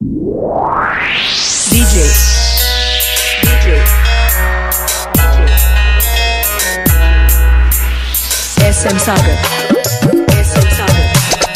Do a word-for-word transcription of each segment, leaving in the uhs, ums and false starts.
DJ DJ S M Sagar S M Sagar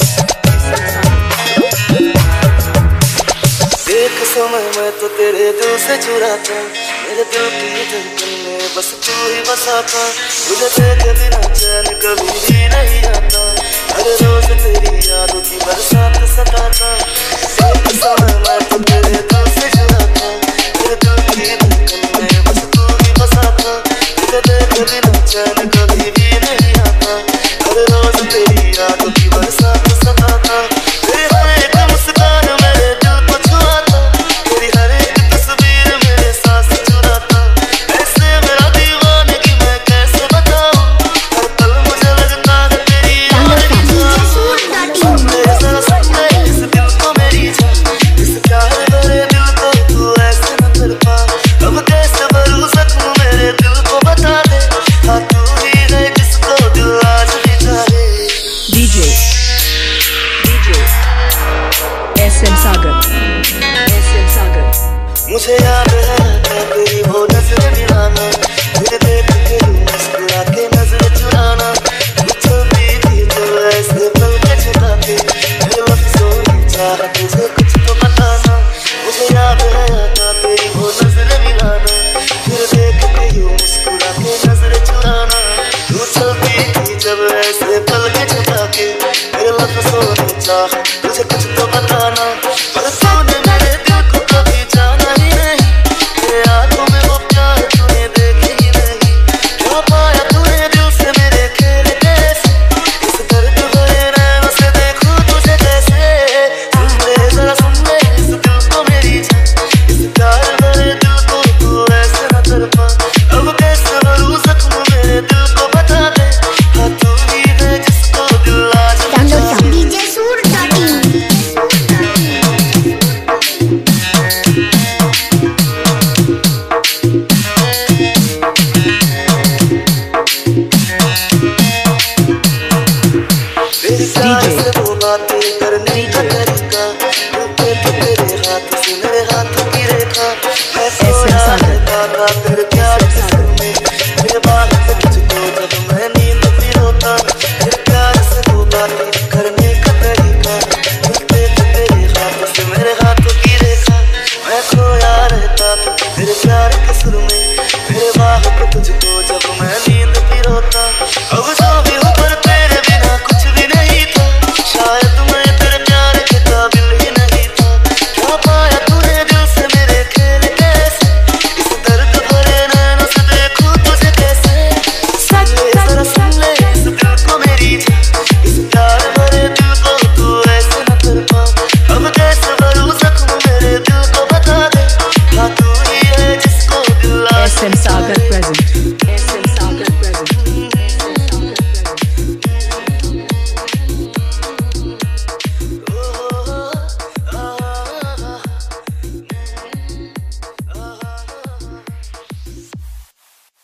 एक समय मैं तो तेरे दिल से चुरा था, मेरे दिल की धड़कन में बस तू ही बसा था। तुझे देखे बिना चैन कभी भी नहीं आता, हर रोज तेरी यादों की बरसात सताता। एक समय मैं तो तेरे दिल से चुरा था, मेरे दिल की धड़कन में बस तू ही बसा था। तुझे देखे बिना चैन कभी भी नहीं आता, हर रोज तेरी यादों की बरसात सताता। तेरी हर एक मुस्कान मेरे दिल को छुआता, तेरी हर एक तस्वीर मेरे सांस चुराता। ऐसे मेरा दीवानगी मैं कैसे बताऊं, हर पल मुझे लगता है तेरी याद की जान। मेरे जरा सपने इस दिल को मेरी जान, इस प्यार भरे दिल को तू ऐसे न तड़पा। अब कैसे भरूं जख्म मेरे दिल को बता दे, हाँ तू ही है जिसको दिल आज भी चाहे। DJ DJ S M Sagar S M Sagar मुझे याद है तेरी वो नजर मिलाना, तुझे देख के मुस्कुरा के नजर चुराना। तू चलती थी तो ऐसे पल के छुपा के, मेरे लफ्ज़ों में चाहा तुझे कुछ तो बताना। मुझे याद है तेरी वो नजर मिलाना, तुझे देख के यूं मुस्कुरा के नजर चुराना। तू चलती थी जब ऐसे पल के छुपा के, मेरे लफ्ज़ों में चाहा